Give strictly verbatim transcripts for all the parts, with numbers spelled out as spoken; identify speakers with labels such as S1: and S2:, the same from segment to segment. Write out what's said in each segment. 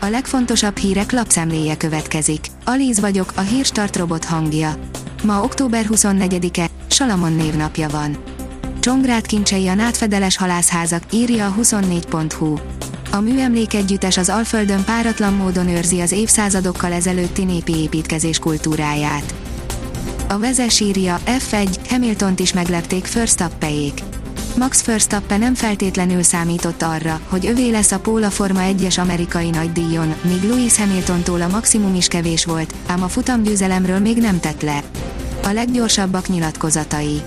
S1: A legfontosabb hírek lapszemléje következik. Alíz vagyok, a Hírstart robot hangja. Ma október huszonnegyedike, Salamon névnapja van. Csongrád kincsei a nádfedeles halászházak, írja a huszonnégy pont hu. A műemlékegyüttes az Alföldön páratlan módon őrzi az évszázadokkal ezelőtti népi építkezés kultúráját. A Vezes írja, ef egy, Hamiltont is meglepték Verstappenék. Max Verstappen nem feltétlenül számított arra, hogy övé lesz a Póla Forma egyes amerikai nagydíjon, míg Lewis Hamiltontól a maximum is kevés volt, ám a futamgyőzelemről még nem tett le. A leggyorsabbak nyilatkozatai.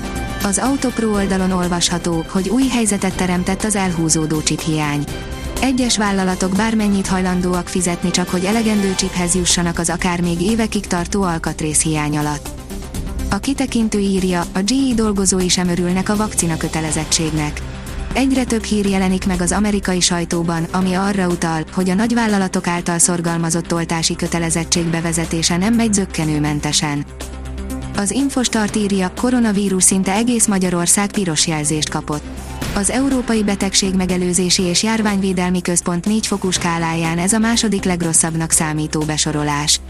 S1: Az Autopro oldalon olvasható, hogy új helyzetet teremtett az elhúzódó csiphiány. Egyes vállalatok bármennyit hajlandóak fizetni csak, hogy elegendő csiphez jussanak az akár még évekig tartó alkatrészhiány alatt. A kitekintő írja, a gé é dolgozói sem örülnek a vakcina kötelezettségnek. Egyre több hír jelenik meg az amerikai sajtóban, ami arra utal, hogy a nagyvállalatok által szorgalmazott oltási kötelezettség bevezetése nem megy zökkenőmentesen. Az Infostart írja, koronavírus szinte egész Magyarország piros jelzést kapott. Az Európai Betegség Megelőzési és Járványvédelmi Központ négy fokú skáláján ez a második legrosszabbnak számító besorolás.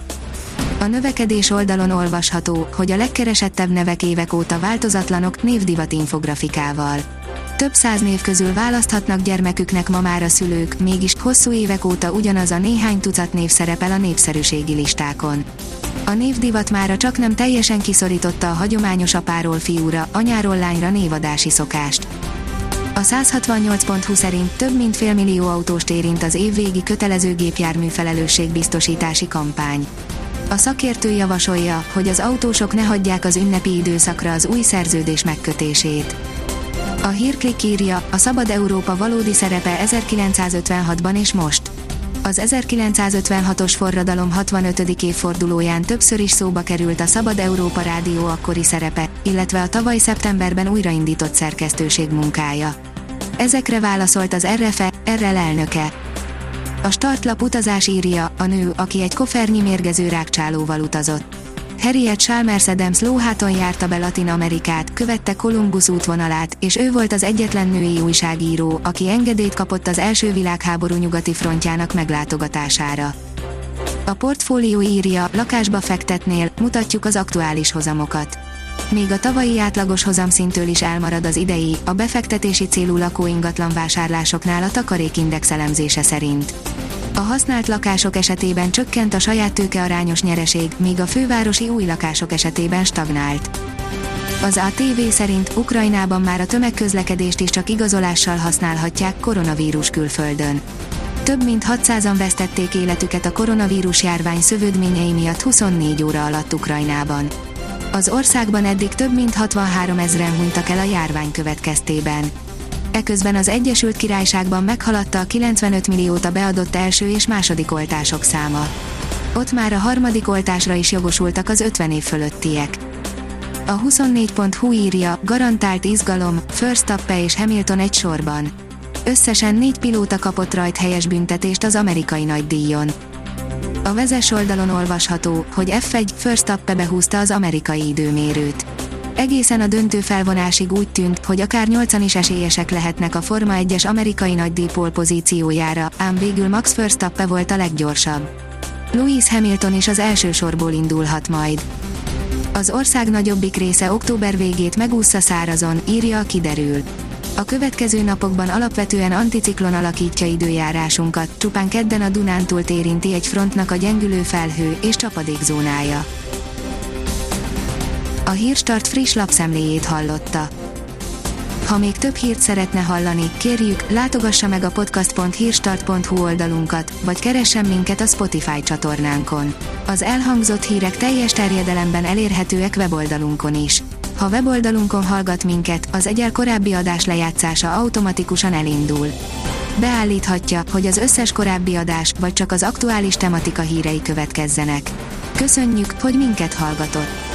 S1: A növekedés oldalon olvasható, hogy a legkeresettebb nevek évek óta változatlanok, névdivat infografikával. Több száz név közül választhatnak gyermeküknek ma már a szülők, mégis hosszú évek óta ugyanaz a néhány tucat név szerepel a népszerűségi listákon. A névdivat mára csak nem teljesen kiszorította a hagyományos apáról fiúra, anyáról lányra névadási szokást. A száz hatvannyolc pont hu szerint több mint félmillió autóst érint az évvégi kötelező gépjármű felelősségbiztosítási kampány. A szakértő javasolja, hogy az autósok ne hagyják az ünnepi időszakra az új szerződés megkötését. A Hírklik írja, a Szabad Európa valódi szerepe ezerkilencszázötvenhatban és most. Az ezerkilencszázötvenhatos forradalom hatvanötödik évfordulóján többször is szóba került a Szabad Európa rádió akkori szerepe, illetve a tavaly szeptemberben újraindított szerkesztőség munkája. Ezekre válaszolt az er ef e, er el elnöke. A startlap utazás írja, a nő, aki egy kofernyi mérgező rágcsálóval utazott. Harriet Chalmers Adams lóháton járta be Latin Amerikát, követte Kolumbusz útvonalát, és ő volt az egyetlen női újságíró, aki engedélyt kapott az első világháború nyugati frontjának meglátogatására. A Portfólió írja, lakásba fektetnél, mutatjuk az aktuális hozamokat. Még a tavalyi átlagos hozamszintől is elmarad az idei, a befektetési célú lakóingatlan vásárlásoknál a Takarékindex elemzése szerint. A használt lakások esetében csökkent a saját tőke arányos nyereség, míg a fővárosi új lakások esetében stagnált. Az á té vé szerint Ukrajnában már a tömegközlekedést is csak igazolással használhatják koronavírus külföldön. Több mint hatszázan vesztették életüket a koronavírus járvány szövődményei miatt huszonnégy óra alatt Ukrajnában. Az országban eddig több mint hatvanhárom ezren hunytak el a járvány következtében. Eközben az Egyesült Királyságban meghaladta a kilencvenöt milliót a beadott első és második oltások száma. Ott már a harmadik oltásra is jogosultak az ötven év fölöttiek. A huszonnégy pont hu írja, garantált izgalom, Verstappen és Hamilton egy sorban. Összesen négy pilóta kapott rajthelyes büntetést az amerikai nagydíjon. A Vezes oldalon olvasható, hogy ef egy, Verstappen behúzta az amerikai időmérőt. Egészen a döntő felvonásig úgy tűnt, hogy akár nyolcan is esélyesek lehetnek a Forma egyes amerikai nagydíj pole pozíciójára, ám végül Max Verstappen volt a leggyorsabb. Lewis Hamilton is az első sorból indulhat majd. Az ország nagyobbik része október végét megúszza szárazon, írja a Kiderül. A következő napokban alapvetően anticiklon alakítja időjárásunkat, csupán kedden a Dunántúlt érinti egy frontnak a gyengülő felhő és csapadékzónája. A Hírstart friss lapszemléjét hallotta. Ha még több hírt szeretne hallani, kérjük, látogassa meg a podcast pont hírstart pont hu oldalunkat, vagy keressen minket a Spotify csatornánkon. Az elhangzott hírek teljes terjedelemben elérhetőek weboldalunkon is. Ha weboldalunkon hallgat minket, az egyel korábbi adás lejátszása automatikusan elindul. Beállíthatja, hogy az összes korábbi adás, vagy csak az aktuális tematika hírei következzenek. Köszönjük, hogy minket hallgatott!